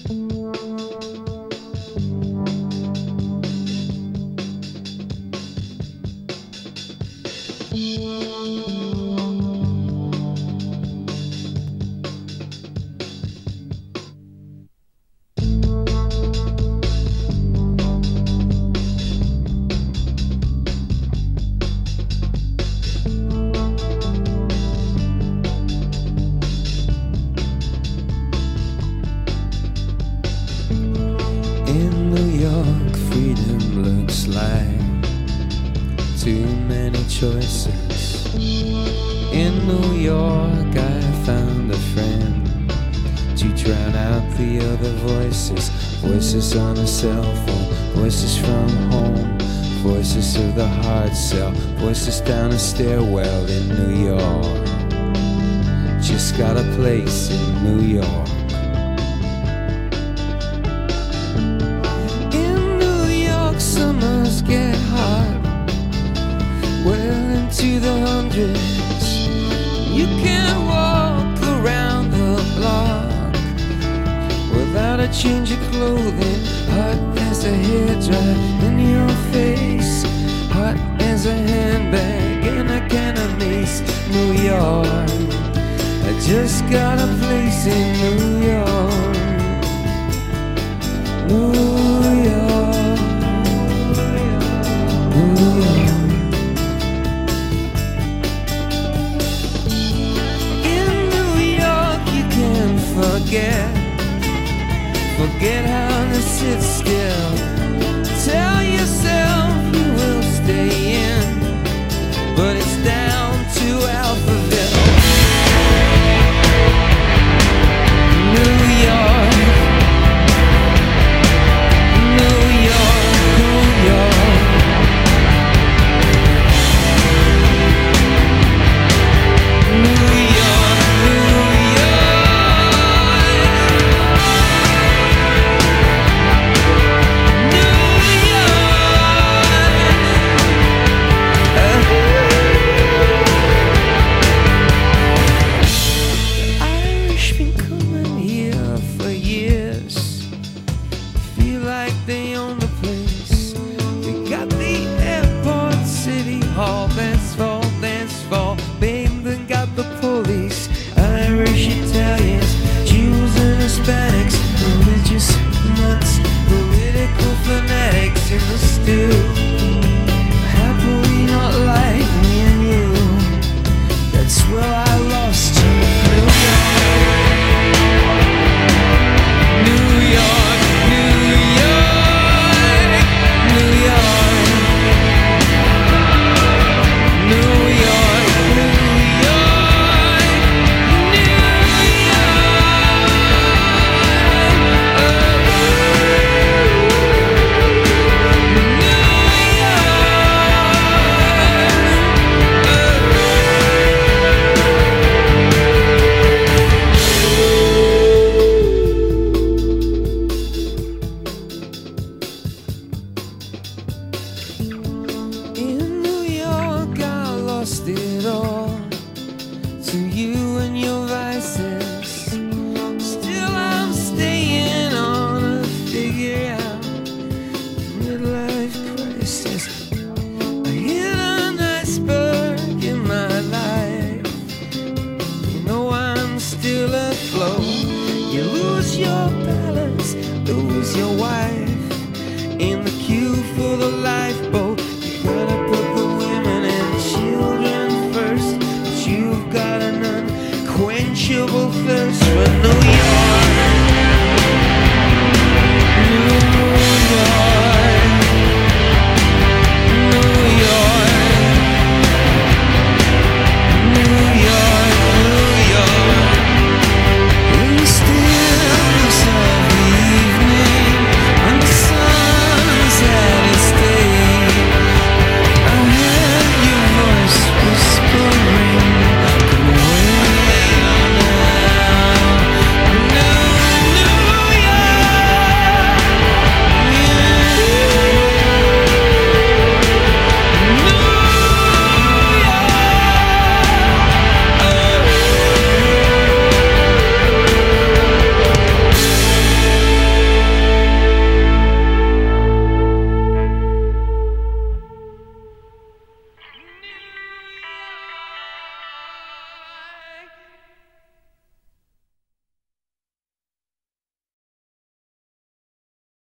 In New York, freedom looks like too many choices. In New York, I found a friend to drown out the other voices. Voices on a cell phone, voices from home, voices of the hard cell, voices down a stairwell in New York. Just got a place in New York. Summers get hot, well into the hundreds. You can't walk around the block without a change of clothing. Hot as a hairdryer in your face, hot as a handbag and a can of mace. New York, I just got a place in New York. New York. Forget how to sit still. Tell yourself you will stay in, but it's down to Alphaville. New York, New York, New York. New York, New they own the place. They got the airport, city hall, dance fall, babe, then got the police. Irish, Italians, Jews and Hispanics, religious nuts, political fanatics in the stew. Happily not like me and you. That's where I lost you. New York, New York, New York, New York, New York, New it all to you and your vices. Still I'm staying on to figure out midlife crisis. I hit an iceberg in my life. You know I'm still afloat. You lose your balance, lose your wife.